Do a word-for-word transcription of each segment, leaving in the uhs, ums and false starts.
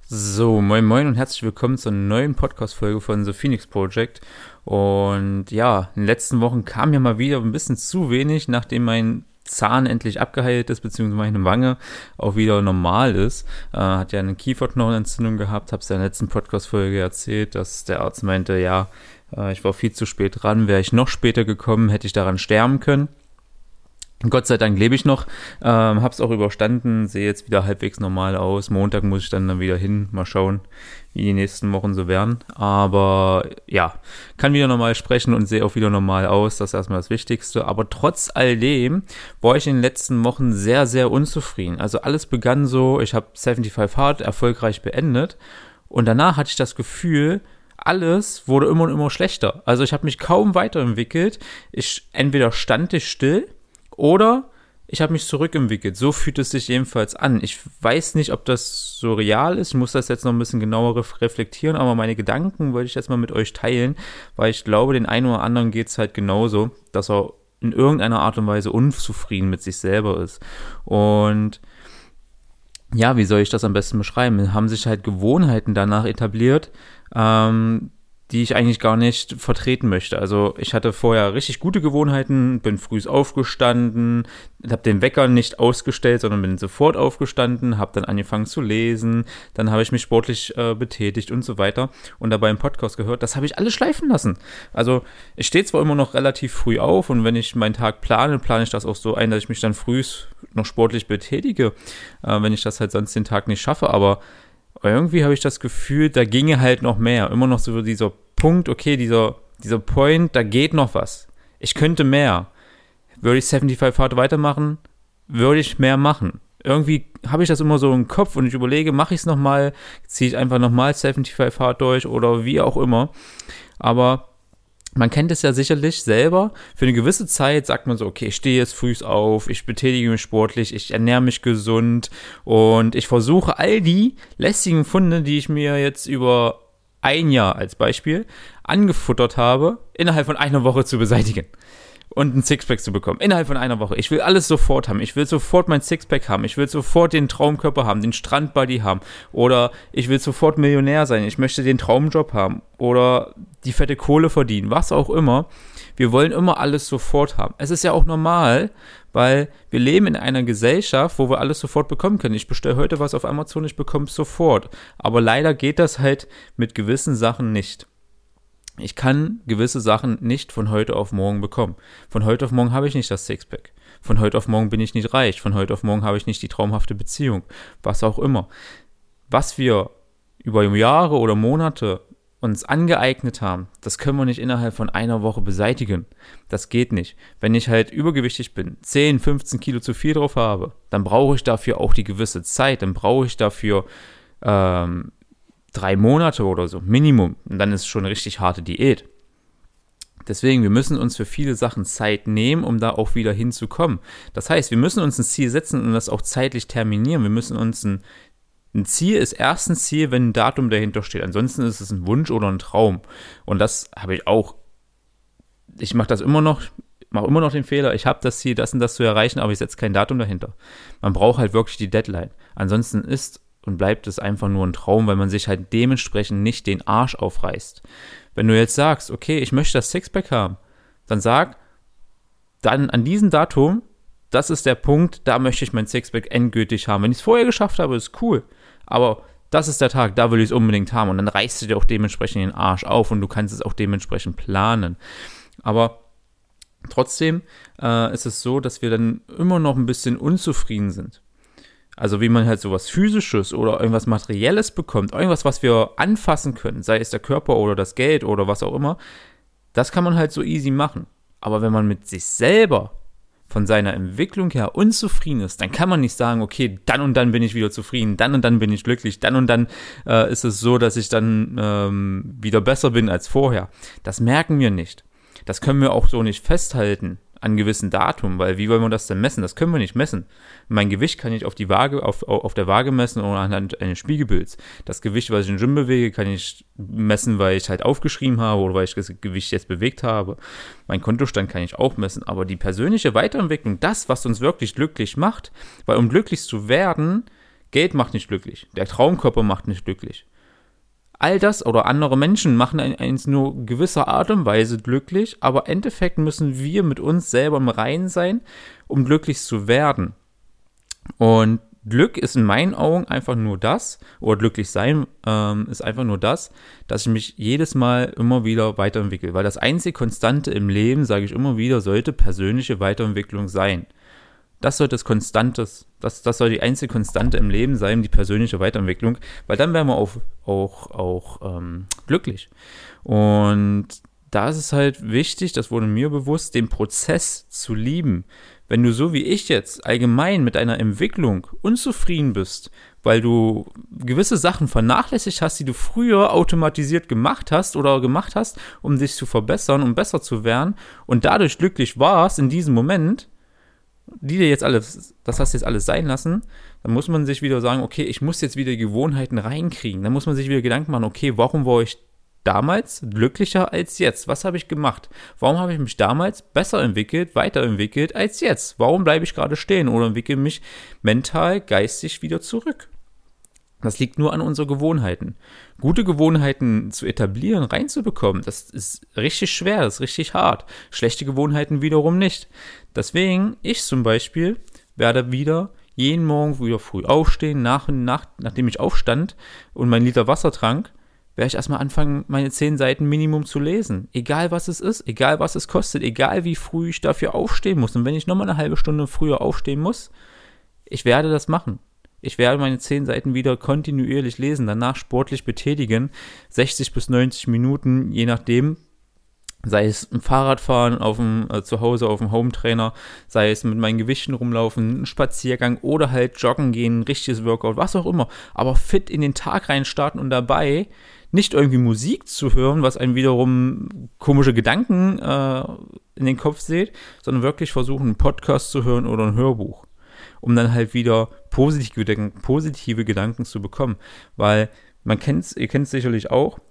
So, moin moin und herzlich willkommen zur neuen Podcast-Folge von The Phoenix Project. Und ja, in den letzten Wochen kam ja mal wieder ein bisschen zu wenig, nachdem mein Zahn endlich abgeheilt ist, beziehungsweise meine Wange auch wieder normal ist. Äh, hat ja eine Kieferknochenentzündung gehabt, habe es ja in der letzten Podcast-Folge erzählt, dass der Arzt meinte, ja, äh, ich war viel zu spät dran, wäre ich noch später gekommen, hätte ich daran sterben können. Gott sei Dank lebe ich noch, ähm, hab's auch überstanden, sehe jetzt wieder halbwegs normal aus. Montag muss ich dann, dann wieder hin, mal schauen, wie die nächsten Wochen so werden. Aber ja, kann wieder normal sprechen und sehe auch wieder normal aus, das ist erstmal das Wichtigste. Aber trotz all dem war ich in den letzten Wochen sehr, sehr unzufrieden. Also alles begann so, ich habe fünfundsiebzig Hard erfolgreich beendet und danach hatte ich das Gefühl, alles wurde immer und immer schlechter. Also ich habe mich kaum weiterentwickelt. Ich entweder stand ich still, oder ich habe mich zurückentwickelt. So fühlt es sich jedenfalls an. Ich weiß nicht, ob das so real ist. Ich muss das jetzt noch ein bisschen genauer reflektieren, aber meine Gedanken wollte ich jetzt mal mit euch teilen, weil ich glaube, den einen oder anderen geht es halt genauso, dass er in irgendeiner Art und Weise unzufrieden mit sich selber ist. Und ja, wie soll ich das am besten beschreiben? Haben sich halt Gewohnheiten danach etabliert, ähm, die ich eigentlich gar nicht vertreten möchte. Also ich hatte vorher richtig gute Gewohnheiten, bin früh aufgestanden, habe den Wecker nicht ausgestellt, sondern bin sofort aufgestanden, habe dann angefangen zu lesen, dann habe ich mich sportlich äh, betätigt und so weiter und dabei einen Podcast gehört. Das habe ich alles schleifen lassen. Also ich stehe zwar immer noch relativ früh auf und wenn ich meinen Tag plane, plane ich das auch so ein, dass ich mich dann früh noch sportlich betätige, äh, wenn ich das halt sonst den Tag nicht schaffe, aber irgendwie habe ich das Gefühl, da ginge halt noch mehr. Immer noch so dieser Punkt, okay, dieser, dieser Point, da geht noch was. Ich könnte mehr. Würde ich fünfundsiebzig Hard weitermachen, würde ich mehr machen. Irgendwie habe ich das immer so im Kopf und ich überlege, mache ich es nochmal, ziehe ich einfach nochmal fünfundsiebzig Hard durch oder wie auch immer. Aber man kennt es ja sicherlich selber, für eine gewisse Zeit sagt man so, okay, ich stehe jetzt früh auf, ich betätige mich sportlich, ich ernähre mich gesund und ich versuche all die lästigen Funde, die ich mir jetzt über ein Jahr als Beispiel angefuttert habe, innerhalb von einer Woche zu beseitigen und ein Sixpack zu bekommen, innerhalb von einer Woche. Ich will alles sofort haben, ich will sofort mein Sixpack haben, ich will sofort den Traumkörper haben, den Strandbody haben oder ich will sofort Millionär sein, ich möchte den Traumjob haben oder die fette Kohle verdienen, was auch immer. Wir wollen immer alles sofort haben. Es ist ja auch normal, weil wir leben in einer Gesellschaft, wo wir alles sofort bekommen können. Ich bestelle heute was auf Amazon, ich bekomme es sofort. Aber leider geht das halt mit gewissen Sachen nicht. Ich kann gewisse Sachen nicht von heute auf morgen bekommen. Von heute auf morgen habe ich nicht das Sixpack. Von heute auf morgen bin ich nicht reich. Von heute auf morgen habe ich nicht die traumhafte Beziehung. Was auch immer. Was wir über Jahre oder Monate uns angeeignet haben, das können wir nicht innerhalb von einer Woche beseitigen. Das geht nicht. Wenn ich halt übergewichtig bin, zehn, fünfzehn Kilo zu viel drauf habe, dann brauche ich dafür auch die gewisse Zeit. Dann brauche ich dafür ähm, drei Monate oder so, Minimum. Und dann ist es schon eine richtig harte Diät. Deswegen, wir müssen uns für viele Sachen Zeit nehmen, um da auch wieder hinzukommen. Das heißt, wir müssen uns ein Ziel setzen und das auch zeitlich terminieren. Wir müssen uns ein Ein Ziel ist erst ein Ziel, wenn ein Datum dahinter steht. Ansonsten ist es ein Wunsch oder ein Traum. Und das habe ich auch. Ich mache das immer noch, mache immer noch den Fehler. Ich habe das Ziel, das und das zu erreichen, aber ich setze kein Datum dahinter. Man braucht halt wirklich die Deadline. Ansonsten ist und bleibt es einfach nur ein Traum, weil man sich halt dementsprechend nicht den Arsch aufreißt. Wenn du jetzt sagst, okay, ich möchte das Sixpack haben, dann sag, dann an diesem Datum, das ist der Punkt, da möchte ich mein Sixpack endgültig haben. Wenn ich es vorher geschafft habe, ist cool. Aber das ist der Tag, da will ich es unbedingt haben. Und dann reißt du dir auch dementsprechend den Arsch auf und du kannst es auch dementsprechend planen. Aber trotzdem äh, ist es so, dass wir dann immer noch ein bisschen unzufrieden sind. Also wie man halt sowas Physisches oder irgendwas Materielles bekommt, irgendwas, was wir anfassen können, sei es der Körper oder das Geld oder was auch immer, das kann man halt so easy machen. Aber wenn man mit sich selber von seiner Entwicklung her unzufrieden ist, dann kann man nicht sagen, okay, dann und dann bin ich wieder zufrieden, dann und dann bin ich glücklich, dann und dann äh, ist es so, dass ich dann ähm, wieder besser bin als vorher. Das merken wir nicht. Das können wir auch so nicht festhalten an gewissen Datum, weil wie wollen wir das denn messen? Das können wir nicht messen. Mein Gewicht kann ich auf die Waage, auf, auf der Waage messen oder anhand eines Spiegelbilds. Das Gewicht, was ich im Gym bewege, kann ich messen, weil ich halt aufgeschrieben habe oder weil ich das Gewicht jetzt bewegt habe. Mein Kontostand kann ich auch messen, aber die persönliche Weiterentwicklung, das, was uns wirklich glücklich macht, weil um glücklich zu werden, Geld macht nicht glücklich. Der Traumkörper macht nicht glücklich. All das oder andere Menschen machen uns nur gewisser Art und Weise glücklich, aber im Endeffekt müssen wir mit uns selber im Reinen sein, um glücklich zu werden. Und Glück ist in meinen Augen einfach nur das, oder glücklich sein ähm, ist einfach nur das, dass ich mich jedes Mal immer wieder weiterentwickle. Weil das einzige Konstante im Leben, sage ich immer wieder, sollte persönliche Weiterentwicklung sein. Das sollte das Konstantes, das, das soll die einzige Konstante im Leben sein, die persönliche Weiterentwicklung, weil dann wären wir auch, auch, auch ähm, glücklich. Und da ist es halt wichtig, das wurde mir bewusst, den Prozess zu lieben. Wenn du so wie ich jetzt allgemein mit deiner Entwicklung unzufrieden bist, weil du gewisse Sachen vernachlässigt hast, die du früher automatisiert gemacht hast oder gemacht hast, um dich zu verbessern, um besser zu werden und dadurch glücklich warst in diesem Moment, die dir jetzt alles, das hast du jetzt alles sein lassen, dann muss man sich wieder sagen, okay, ich muss jetzt wieder Gewohnheiten reinkriegen. Dann muss man sich wieder Gedanken machen, okay, warum war ich damals glücklicher als jetzt? Was habe ich gemacht? Warum habe ich mich damals besser entwickelt, weiterentwickelt als jetzt? Warum bleibe ich gerade stehen oder entwickle mich mental, geistig wieder zurück? Das liegt nur an unseren Gewohnheiten. Gute Gewohnheiten zu etablieren, reinzubekommen, das ist richtig schwer, das ist richtig hart. Schlechte Gewohnheiten wiederum nicht. Deswegen, ich zum Beispiel, werde wieder jeden Morgen wieder früh aufstehen, nach und nach, nachdem ich aufstand und meinen Liter Wasser trank, werde ich erstmal anfangen, meine zehn Seiten Minimum zu lesen. Egal was es ist, egal was es kostet, egal wie früh ich dafür aufstehen muss. Und wenn ich nochmal eine halbe Stunde früher aufstehen muss, ich werde das machen. Ich werde meine zehn Seiten wieder kontinuierlich lesen, danach sportlich betätigen, sechzig bis neunzig Minuten, je nachdem, sei es im Fahrradfahren auf dem, äh, zu Hause auf dem Hometrainer, sei es mit meinen Gewichten rumlaufen, ein Spaziergang oder halt joggen gehen, ein richtiges Workout, was auch immer, aber fit in den Tag reinstarten und dabei nicht irgendwie Musik zu hören, was einem wiederum komische Gedanken äh, in den Kopf sieht, sondern wirklich versuchen, einen Podcast zu hören oder ein Hörbuch, um dann halt wieder positive Gedanken, positive Gedanken zu bekommen. Weil man kennt's, ihr kennt es sicherlich auch,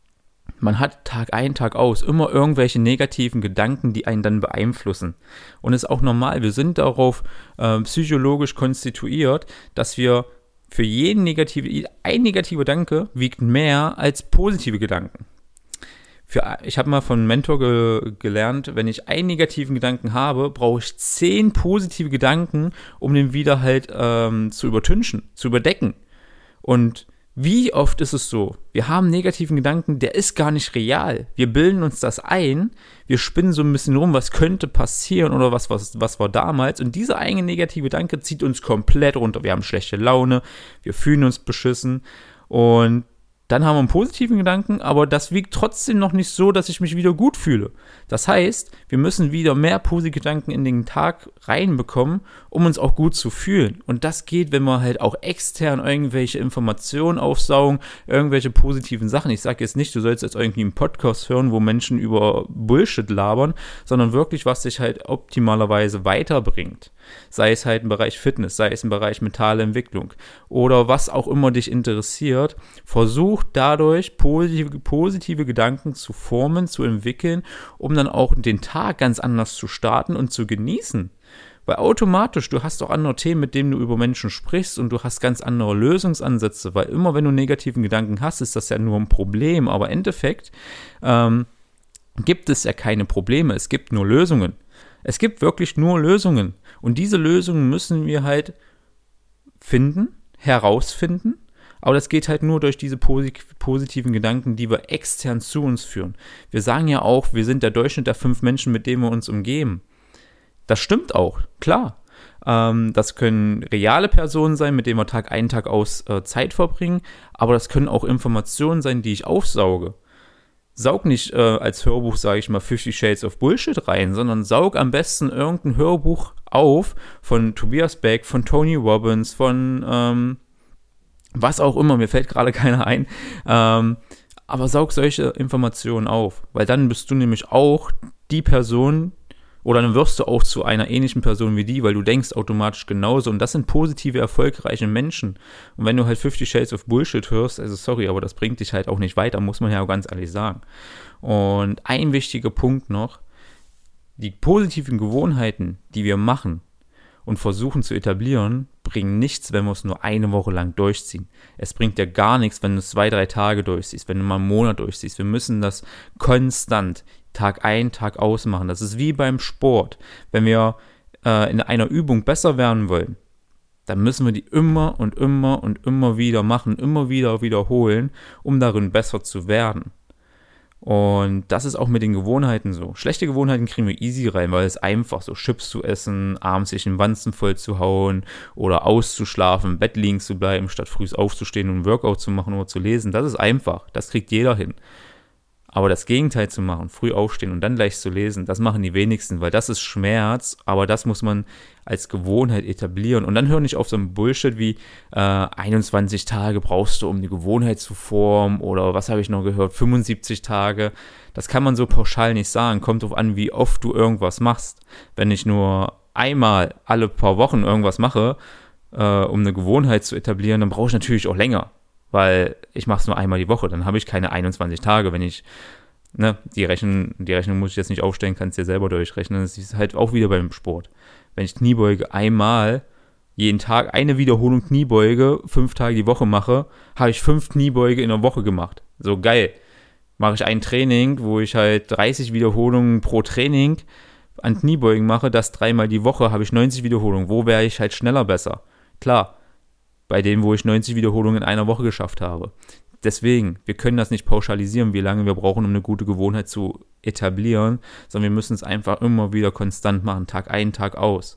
man hat Tag ein, Tag aus immer irgendwelche negativen Gedanken, die einen dann beeinflussen. Und es ist auch normal, wir sind darauf äh, psychologisch konstituiert, dass wir für jeden negative, ein negativer Gedanke wiegt mehr als positive Gedanken. Für, ich habe mal von einem Mentor ge, gelernt, wenn ich einen negativen Gedanken habe, brauche ich zehn positive Gedanken, um den wieder halt ähm, zu übertünchen, zu überdecken. Und wie oft ist es so, wir haben einen negativen Gedanken, der ist gar nicht real. Wir bilden uns das ein, wir spinnen so ein bisschen rum, was könnte passieren oder was, was, was war damals. Und dieser eine negative Gedanke zieht uns komplett runter. Wir haben schlechte Laune, wir fühlen uns beschissen und dann haben wir einen positiven Gedanken, aber das wiegt trotzdem noch nicht so, dass ich mich wieder gut fühle. Das heißt, wir müssen wieder mehr positive Gedanken in den Tag reinbekommen, um uns auch gut zu fühlen. Und das geht, wenn wir halt auch extern irgendwelche Informationen aufsaugen, irgendwelche positiven Sachen. Ich sage jetzt nicht, du sollst jetzt irgendwie einen Podcast hören, wo Menschen über Bullshit labern, sondern wirklich, was dich halt optimalerweise weiterbringt. Sei es halt im Bereich Fitness, sei es im Bereich mentale Entwicklung oder was auch immer dich interessiert. Versuch dadurch positive, positive Gedanken zu formen, zu entwickeln, um dann auch den Tag ganz anders zu starten und zu genießen. Weil automatisch, du hast auch andere Themen, mit denen du über Menschen sprichst und du hast ganz andere Lösungsansätze, weil immer wenn du negativen Gedanken hast, ist das ja nur ein Problem, aber im Endeffekt ähm, gibt es ja keine Probleme, es gibt nur Lösungen. Es gibt wirklich nur Lösungen und diese Lösungen müssen wir halt finden, herausfinden, aber das geht halt nur durch diese positiven Gedanken, die wir extern zu uns führen. Wir sagen ja auch, wir sind der Durchschnitt der fünf Menschen, mit denen wir uns umgeben. Das stimmt auch, klar. Ähm, das können reale Personen sein, mit denen wir Tag ein, Tag aus äh, Zeit verbringen, aber das können auch Informationen sein, die ich aufsauge. Saug nicht äh, als Hörbuch, sage ich mal, Fifty Shades of Bullshit rein, sondern saug am besten irgendein Hörbuch auf von Tobias Beck, von Tony Robbins, von ähm, was auch immer, mir fällt gerade keiner ein, ähm, aber saug solche Informationen auf, weil dann bist du nämlich auch die Person, oder dann wirst du auch zu einer ähnlichen Person wie die, weil du denkst automatisch genauso. Und das sind positive, erfolgreiche Menschen. Und wenn du halt Fifty Shades of Bullshit hörst, also sorry, aber das bringt dich halt auch nicht weiter, muss man ja auch ganz ehrlich sagen. Und ein wichtiger Punkt noch, die positiven Gewohnheiten, die wir machen, und versuchen zu etablieren, bringen nichts, wenn wir es nur eine Woche lang durchziehen. Es bringt dir gar nichts, wenn du es zwei, drei Tage durchziehst, wenn du mal einen Monat durchziehst. Wir müssen das konstant Tag ein, Tag aus machen. Das ist wie beim Sport. Wenn wir äh, in einer Übung besser werden wollen, dann müssen wir die immer und immer und immer wieder machen, immer wieder wiederholen, um darin besser zu werden. Und das ist auch mit den Gewohnheiten so. Schlechte Gewohnheiten kriegen wir easy rein, weil es einfach so Chips zu essen, abends sich den Wanzen voll zu hauen oder auszuschlafen, im Bett liegen zu bleiben, statt früh aufzustehen und ein Workout zu machen oder zu lesen. Das ist einfach. Das kriegt jeder hin. Aber das Gegenteil zu machen, früh aufstehen und dann gleich zu lesen, das machen die wenigsten, weil das ist Schmerz, aber das muss man als Gewohnheit etablieren. Und dann hör nicht auf so einen Bullshit wie äh, einundzwanzig Tage brauchst du, um die Gewohnheit zu formen, oder was habe ich noch gehört, fünfundsiebzig Tage. Das kann man so pauschal nicht sagen, kommt drauf an, wie oft du irgendwas machst. Wenn ich nur einmal alle paar Wochen irgendwas mache, äh, um eine Gewohnheit zu etablieren, dann brauche ich natürlich auch länger. Weil ich mache es nur einmal die Woche, dann habe ich keine einundzwanzig Tage, wenn ich, ne, die Rechnung, die Rechnung muss ich jetzt nicht aufstellen, kannst dir selber durchrechnen, das ist halt auch wieder beim Sport. Wenn ich Kniebeuge einmal jeden Tag eine Wiederholung Kniebeuge fünf Tage die Woche mache, habe ich fünf Kniebeuge in der Woche gemacht. So geil. Mache ich ein Training, wo ich halt dreißig Wiederholungen pro Training an Kniebeugen mache, das dreimal die Woche, habe ich neunzig Wiederholungen. Wo wäre ich halt schneller besser? Klar. Bei denen, wo ich neunzig Wiederholungen in einer Woche geschafft habe. Deswegen, wir können das nicht pauschalisieren, wie lange wir brauchen, um eine gute Gewohnheit zu etablieren, sondern wir müssen es einfach immer wieder konstant machen, Tag ein, Tag aus.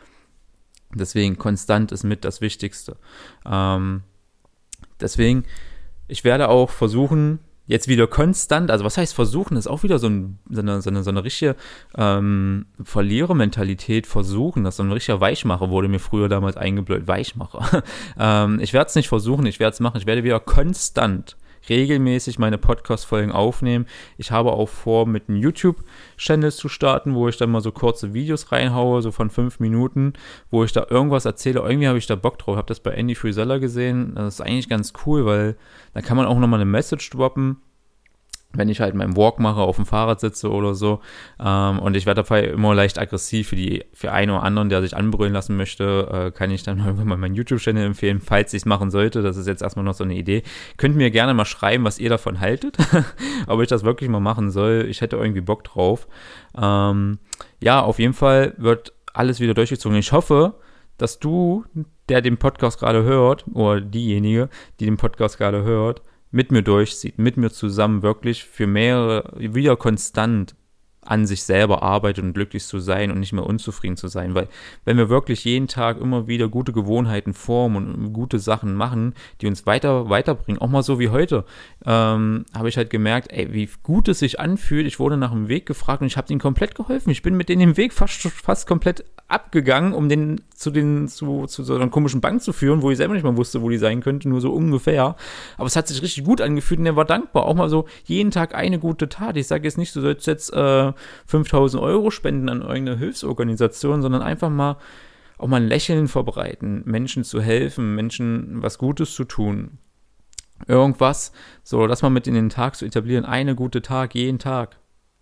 Deswegen, konstant ist mit das Wichtigste. Ähm, deswegen, ich werde auch versuchen, jetzt wieder konstant, also was heißt versuchen, das ist auch wieder so, ein, so, eine, so, eine, so eine richtige ähm, Verlierermentalität, versuchen, das ist so ein richtiger Weichmacher, wurde mir früher damals eingebläut, Weichmacher. ähm, ich werde es nicht versuchen, ich werde es machen, ich werde wieder konstant, regelmäßig meine Podcast-Folgen aufnehmen. Ich habe auch vor, mit einem YouTube-Channel zu starten, wo ich dann mal so kurze Videos reinhaue, so von fünf Minuten, wo ich da irgendwas erzähle. Irgendwie habe ich da Bock drauf. Ich habe das bei Andy Frisella gesehen. Das ist eigentlich ganz cool, weil da kann man auch nochmal eine Message droppen, wenn ich halt meinen Walk mache, auf dem Fahrrad sitze oder so. Ähm, und ich werde dabei immer leicht aggressiv. Für die für einen oder anderen, der sich anbrüllen lassen möchte, äh, kann ich dann irgendwann mal meinen YouTube-Channel empfehlen, falls ich es machen sollte. Das ist jetzt erstmal noch so eine Idee. Könnt mir gerne mal schreiben, was ihr davon haltet. Ob ich das wirklich mal machen soll. Ich hätte irgendwie Bock drauf. Ähm, ja, auf jeden Fall wird alles wieder durchgezogen. Ich hoffe, dass du, der den Podcast gerade hört, oder diejenige, die den Podcast gerade hört, mit mir durchzieht, mit mir zusammen wirklich für mehrere, wieder konstant an sich selber arbeitet und glücklich zu sein und nicht mehr unzufrieden zu sein, weil wenn wir wirklich jeden Tag immer wieder gute Gewohnheiten formen und gute Sachen machen, die uns weiter weiterbringen, auch mal so wie heute, ähm, habe ich halt gemerkt, ey, wie gut es sich anfühlt. Ich wurde nach dem Weg gefragt und ich habe denen komplett geholfen. Ich bin mit denen den Weg fast, fast komplett abgegangen, um den zu den zu, zu so einer komischen Bank zu führen, wo ich selber nicht mal wusste, wo die sein könnte, nur so ungefähr. Aber es hat sich richtig gut angefühlt und er war dankbar. Auch mal so jeden Tag eine gute Tat. Ich sage jetzt nicht, du sollst jetzt äh, fünftausend Euro spenden an irgendeine Hilfsorganisation, sondern einfach mal auch mal ein Lächeln verbreiten, Menschen zu helfen, Menschen was Gutes zu tun. Irgendwas, so das mal mit in den Tag zu etablieren, eine gute Tag, jeden Tag.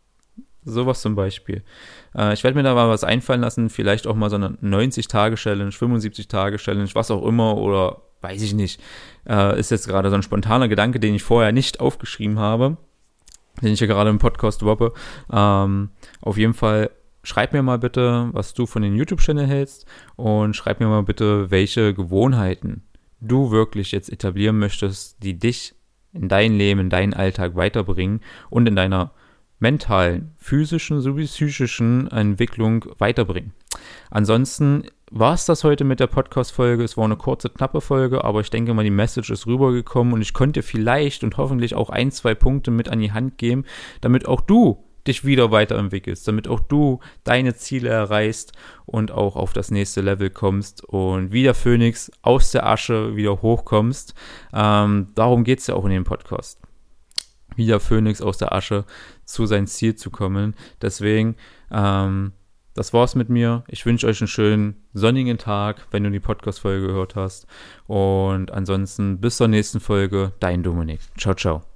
Sowas zum Beispiel. Äh, ich werde mir da mal was einfallen lassen, vielleicht auch mal so eine neunzig-Tage-Challenge, fünfundsiebzig-Tage-Challenge, was auch immer, oder weiß ich nicht. Äh, ist jetzt gerade so ein spontaner Gedanke, den ich vorher nicht aufgeschrieben habe, den ich ja gerade im Podcast droppe. Ähm, auf jeden Fall schreib mir mal bitte, was du von den YouTube-Channel hältst, und schreib mir mal bitte, welche Gewohnheiten du wirklich jetzt etablieren möchtest, die dich in dein Leben, in deinen Alltag weiterbringen und in deiner mentalen, physischen sowie psychischen Entwicklung weiterbringen. Ansonsten war es das heute mit der Podcast-Folge. Es war eine kurze, knappe Folge, aber ich denke mal, die Message ist rübergekommen und ich konnte vielleicht und hoffentlich auch ein, zwei Punkte mit an die Hand geben, damit auch du dich wieder weiterentwickelst, damit auch du deine Ziele erreichst und auch auf das nächste Level kommst und wie der Phönix aus der Asche wieder hochkommst. Ähm, darum geht es ja auch in dem Podcast. Wie der Phönix aus der Asche zu sein Ziel zu kommen. Deswegen, ähm, das war's mit mir. Ich wünsche euch einen schönen sonnigen Tag, wenn du die Podcast-Folge gehört hast. Und ansonsten bis zur nächsten Folge. Dein Dominik. Ciao, ciao.